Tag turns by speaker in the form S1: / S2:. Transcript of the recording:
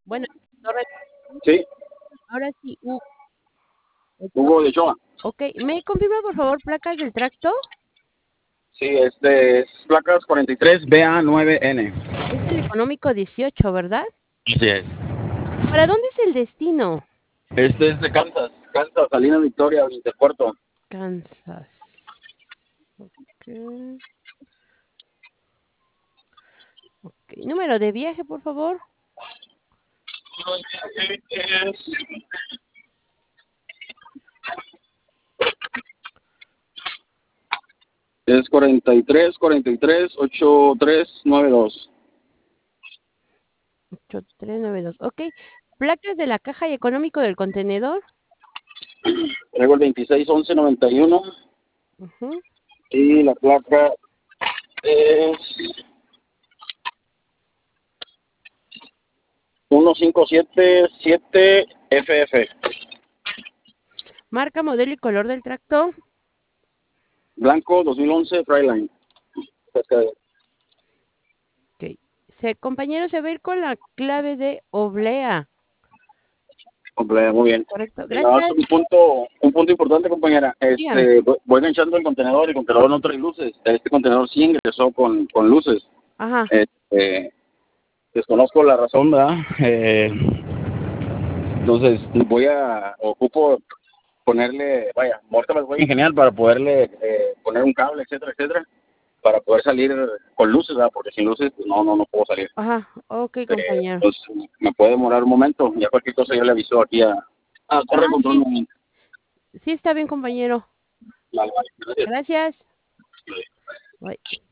S1: Bueno, Torre-
S2: Sí,
S1: ahora sí,
S2: Hugo de Ochoa.
S1: ok, ¿me confirma por favor placas del tracto?
S2: Sí, es placas 43 BA9N.
S1: Es el económico 18, ¿verdad?
S2: Así es.
S1: ¿Para dónde es el destino?
S2: Este es de Kansas, Salinas Victoria, Interpuerto.
S1: Kansas. Ok, ok. Número de viaje, por favor.
S2: Es 43 83
S1: 8392. Ok. Placas de la caja y económico del contenedor.
S2: Traigo el 26 11 91
S1: Ujú.
S2: y la placa es 1577FF.
S1: Marca, modelo y color del tracto.
S2: Blanco 2011 Freiline.
S1: Ok. Compañero, se va a ir con la clave de oblea.
S2: Muy bien.
S1: Correcto.
S2: Nada más
S1: Gracias.
S2: un punto importante, compañera.
S1: Dígame.
S2: Voy enganchando el contenedor y el contenedor no trae luces. Este contenedor sí ingresó con luces.
S1: Ajá.
S2: Este, desconozco la razón, ¿verdad? Entonces ocupo ponerle, ahorita me voy a ingeniar para poderle poner un cable, etcétera, etcétera, para poder salir con luces, ¿verdad? Porque sin luces, pues no puedo salir.
S1: Ajá. Ok, compañero.
S2: Entonces, me puede demorar un momento, ya cualquier cosa yo le aviso aquí a Torre
S1: Ah,
S2: Control.
S1: sí. Sí, está bien, compañero.
S2: Vale, gracias.
S1: Gracias. Bye.